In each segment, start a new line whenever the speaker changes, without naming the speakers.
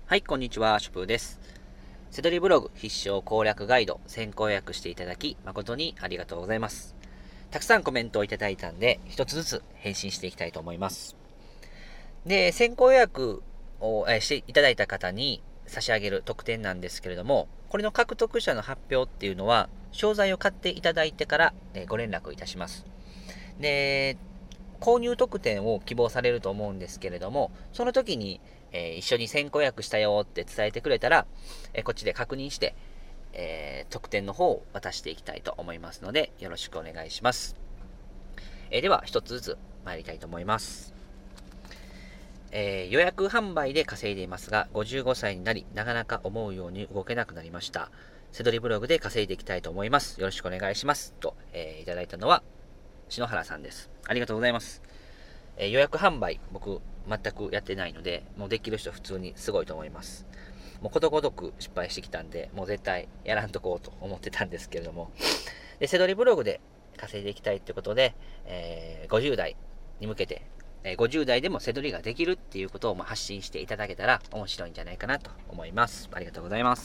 はい、こんにちは、ショプーです。セドリブログ必勝攻略ガイド先行予約していただき誠にありがとうございます。たくさんコメントをいただいたんで、一つずつ返信していきたいと思います。で、先行予約をしていただいた方に差し上げる特典なんですけれども、これの獲得者の発表っていうのは、商材を買っていただいてからご連絡いたします。で、購入特典を希望されると思うんですけれども、その時に、一緒に先行予約したよって伝えてくれたら、こっちで確認して、特典の方を渡していきたいと思いますので、よろしくお願いします。では、一つずつ参りたいと思います。予約販売で稼いでいますが、55歳になり、なかなか思うように動けなくなりました。セドリブログで稼いでいきたいと思います。よろしくお願いします。と、いただいたのは、篠原さんです。ありがとうございます。予約販売、僕、全くやってないので、もうできる人普通にすごいと思います。もうことごとく失敗してきたんで、もう絶対やらんとこうと思ってたんですけれども、で、セドリブログで稼いでいきたいってことで、50代に向けて、50代でもセドリができるっていうことを発信していただけたら面白いんじゃないかなと思います。ありがとうございます。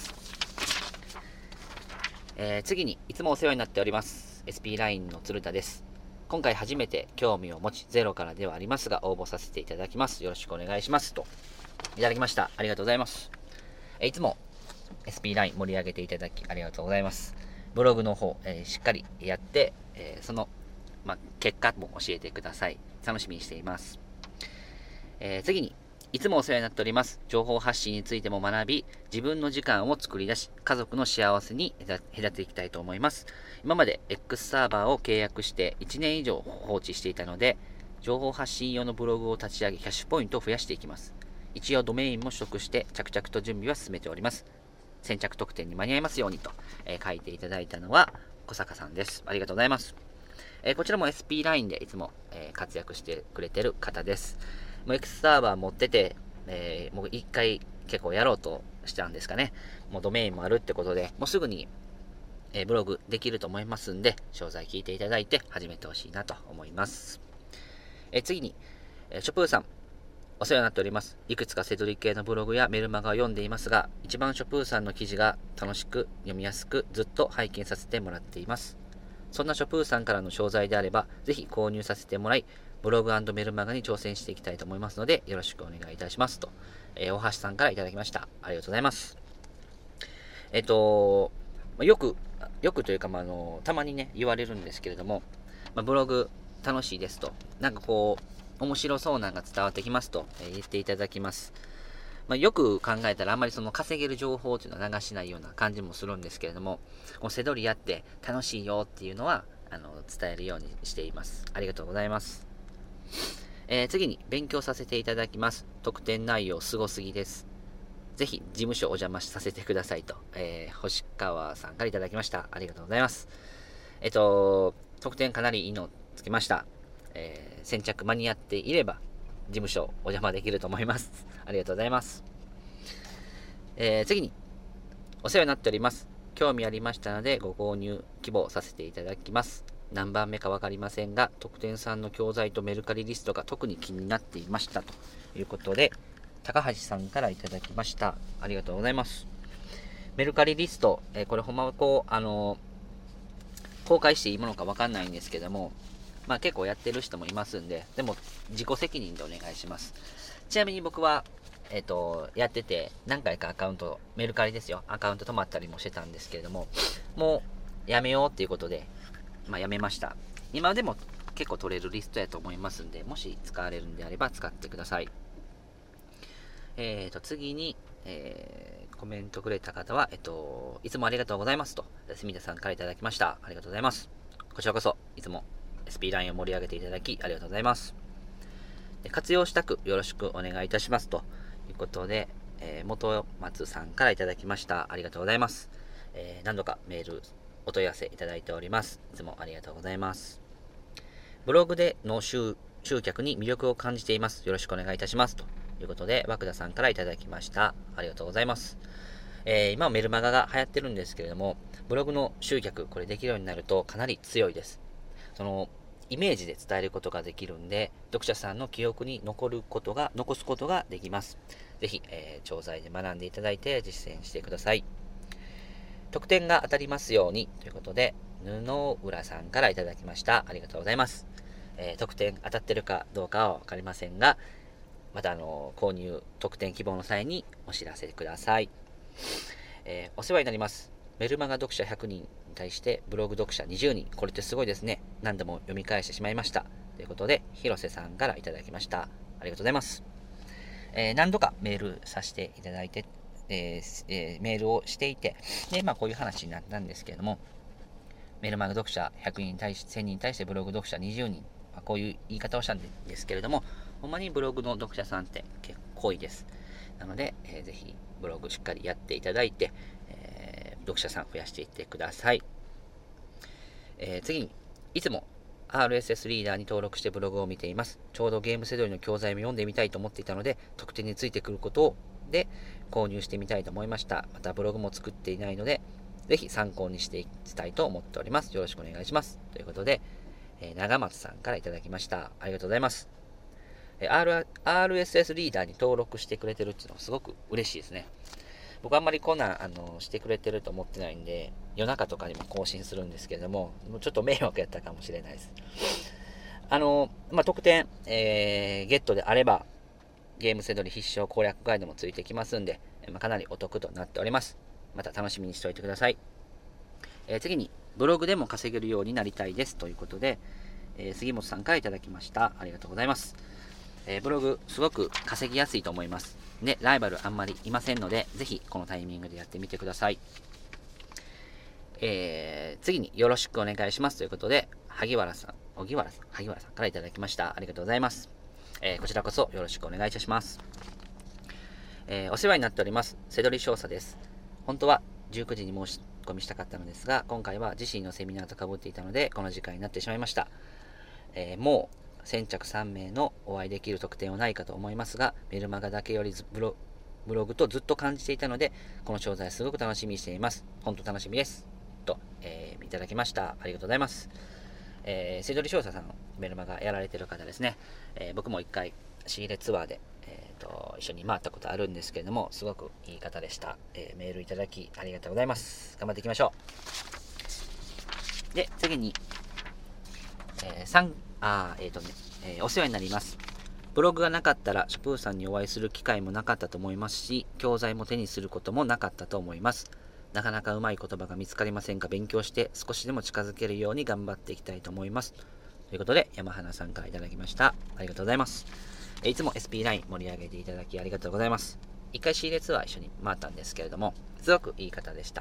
次に、いつもお世話になっております。SP ラインの鶴田です。今回初めて興味を持ち、ゼロからではありますが、応募させていただきます。よろしくお願いします。と、いただきました。ありがとうございます。いつも SP ライン盛り上げていただきありがとうございます。ブログの方、しっかりやって、その、結果も教えてください。楽しみにしています。次に、いつもお世話になっております。情報発信についても学び、自分の時間を作り出し、家族の幸せに隔ていきたいと思います。今まで X サーバーを契約して1年以上放置していたので、情報発信用のブログを立ち上げ、キャッシュポイントを増やしていきます。一応ドメインも取得して、着々と準備は進めております。先着特典に間に合いますようにと、書いていただいたのは小坂さんです。ありがとうございます。こちらも SP ラインでいつも、活躍してくれてる方です。もう X サーバー持ってて、もう一回結構やろうとしたんですかね。もうドメインもあるってことで、もうすぐに、ブログできると思いますんで、詳細聞いていただいて始めてほしいなと思います。次に、ショプーさん、お世話になっております。いくつかセドリ系のブログやメルマガを読んでいますが、一番ショプーさんの記事が楽しく読みやすく、ずっと拝見させてもらっています。そんなショプーさんからの商材であれば、ぜひ購入させてもらい、ブログ&メルマガに挑戦していきたいと思いますので、よろしくお願いいたしますと、大橋さんからいただきました。ありがとうございます。よく、よくというか、たまにね、言われるんですけれども、ブログ楽しいですと、なんかこう、面白そうなのが伝わってきますと、言っていただきます。よく考えたらあんまりその稼げる情報というのは流しないような感じもするんですけれども、このセドリやって楽しいよっていうのは、伝えるようにしています。ありがとうございます。次に勉強させていただきます。特典内容すごすぎです。ぜひ事務所お邪魔させてくださいと、星川さんからいただきました。ありがとうございます。特典かなりいいのつけました。先着間に合っていれば、事務所お邪魔できると思います。ありがとうございます。次に、お世話になっております。興味ありましたのでご購入希望させていただきます。何番目かわかりませんが、特典さんの教材とメルカリリストが特に気になっていましたということで、高橋さんからいただきました。ありがとうございます。メルカリリスト、これほんまはこう、公開していいものかわかんないんですけども、結構やってる人もいますんで、でも自己責任でお願いします。ちなみに僕は、やってて何回かアカウント、メルカリですよ、アカウント止まったりもしてたんですけれども、もうやめようっていうことで、やめました。今でも結構取れるリストやと思いますんで、もし使われるんであれば使ってください。次に、コメントくれた方は、いつもありがとうございますと、住田さんからいただきました。ありがとうございます。こちらこそ、いつも SP ラインを盛り上げていただき、ありがとうございます。活用したくよろしくお願いいたしますということで、元松さんからいただきました。ありがとうございます。何度かメール、お問い合わせいただいております。いつもありがとうございます。ブログでの集客に魅力を感じています。よろしくお願いいたしますということで、涌田さんからいただきました。ありがとうございます。今はメルマガが流行ってるんですけれども、ブログの集客、これできるようになるとかなり強いです。そのイメージで伝えることができるんで、読者さんの記憶に残すことができます。 ぜひ、調剤で学んでいただいて実践してください。特典が当たりますようにということで、布浦さんからいただきました。ありがとうございます。特典当たってるかどうかはわかりませんが、また購入特典希望の際にお知らせください。お世話になります。メルマガ読者100人に対してブログ読者20人。これってすごいですね。何度も読み返してしまいました。ということで、広瀬さんからいただきました。ありがとうございます。何度かメールさせていただいて、メールをしていて、で、こういう話になったんですけれども、メルマガ読者100人に対して、1000人に対してブログ読者20人。こういう言い方をしたんですけれども、ほんまにブログの読者さんって結構多いです。なので、ぜひブログしっかりやっていただいて、読者さん増やしていってください。次に、いつも RSS リーダーに登録してブログを見ています。ちょうどゲームセドリの教材も読んでみたいと思っていたので、特典についてくることで購入してみたいと思いました。またブログも作っていないので、ぜひ参考にしていきたいと思っております。よろしくお願いします。ということで、長松さんからいただきました。ありがとうございます。RSS リーダーに登録してくれてるっていうのはすごく嬉しいですね。僕あんまりこんなんしてくれてると思ってないんで、夜中とかにも更新するんですけれども、ちょっと迷惑やったかもしれないです。特典、ゲットであれば、ゲームセドリ必勝攻略ガイドもついてきますんで、かなりお得となっております。また楽しみにしておいてください。次に、ブログでも稼げるようになりたいですということで、杉本さんからいただきました。ありがとうございます。ブログすごく稼ぎやすいと思います。で、ライバルあんまりいませんので、ぜひこのタイミングでやってみてください。次によろしくお願いしますということで、萩原さんからいただきました。ありがとうございます。こちらこそよろしくお願いいたします。お世話になっております。セドリ少佐です。本当は19時に申し込みしたかったのですが、今回は自身のセミナーと被っていたので、この時間になってしまいました。もう先着3名のお会いできる特典はないかと思いますが、メルマガだけよりブログとずっと感じていたので、この商材すごく楽しみにしています。本当楽しみです。と、いただきました。ありがとうございます。セドリ少佐さんのメルマガやられてる方ですね。僕も一回仕入れツアーで、一緒に回ったことあるんですけれども、すごくいい方でした。メールいただきありがとうございます。頑張っていきましょう。で、次に、お世話になります。ブログがなかったら、ショプーさんにお会いする機会もなかったと思いますし、教材も手にすることもなかったと思います。なかなかうまい言葉が見つかりませんが、勉強して少しでも近づけるように頑張っていきたいと思います。ということで、山花さんからいただきました。ありがとうございます。いつも SP ライン盛り上げていただきありがとうございます。一回仕入れツアー一緒に回ったんですけれども、すごくいい方でした。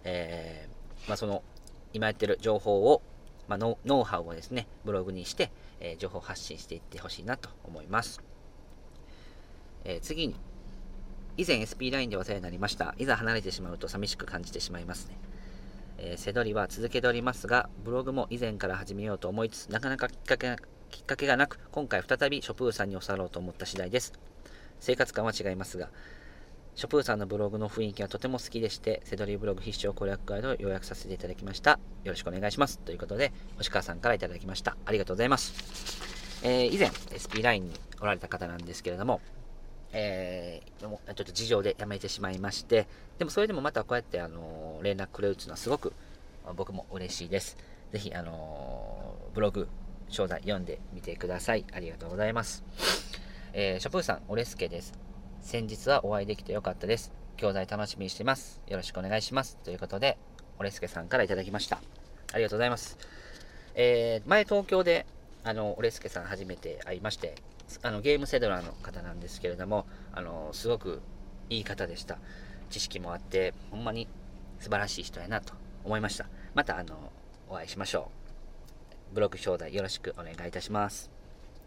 今やってる情報を、ノウハウをですね、ブログにして、情報発信していってほしいなと思います。次に、以前 SP ラインでお世話になりました。いざ離れてしまうと寂しく感じてしまいますね。セドリは続けておりますが、ブログも以前から始めようと思いつつ、なかなかきっかけがなく、今回再びショプーさんに教わろうと思った次第です。生活感は違いますが、ショプーさんのブログの雰囲気がとても好きでして、セドリブログ必勝攻略ガイドを要約させていただきました。よろしくお願いします。ということで、星川さんからいただきました。ありがとうございます。以前、SP ラインにおられた方なんですけれども、ちょっと事情で辞めてしまいまして、でもそれでもまたこうやって連絡くれるというのはすごく僕も嬉しいです。ぜひブログ、商材読んでみてください。ありがとうございます。ショプーさん、オレスケです。先日はお会いできてよかったです。教材楽しみにしてます。よろしくお願いします。ということで、オレスケさんからいただきました。ありがとうございます。前東京でオレスケさん初めて会いまして、ゲームセドラーの方なんですけれども、すごくいい方でした。知識もあって、ほんまに素晴らしい人やなと思いました。またお会いしましょう。ブログ商材よろしくお願いいたします。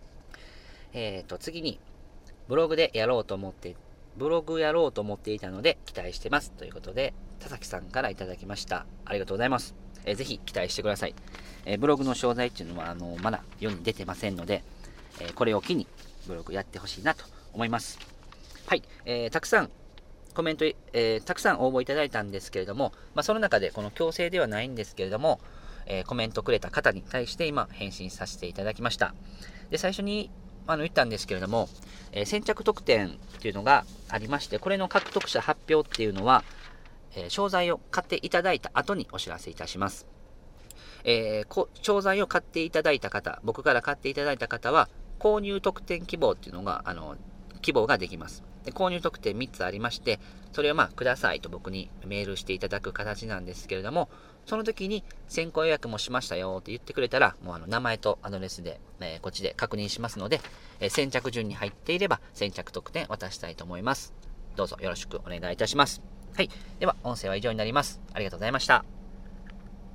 次に、ブログやろうと思っていたので期待してますということで、田崎さんからいただきました。ありがとうございます。ぜひ期待してください。ブログの商材っていうのはまだ世に出てませんので、これを機にブログやってほしいなと思います。はい、たくさんコメント、たくさん応募いただいたんですけれども、その中でこの強制ではないんですけれども、コメントくれた方に対して今返信させていただきました。で、最初に言ったんですけれども、先着特典っていうのがありまして、これの獲得者発表っていうのは、商材を買っていただいた後にお知らせいたします。商材を買っていただいた方、僕から買っていただいた方は、購入特典希望っていうのが、希望ができます。で、購入特典3つありまして、それをくださいと僕にメールしていただく形なんですけれども、その時に先行予約もしましたよって言ってくれたら、もう名前とアドレスで、こっちで確認しますので、先着順に入っていれば先着特典渡したいと思います。どうぞよろしくお願いいたします。はい。では、音声は以上になります。ありがとうございました。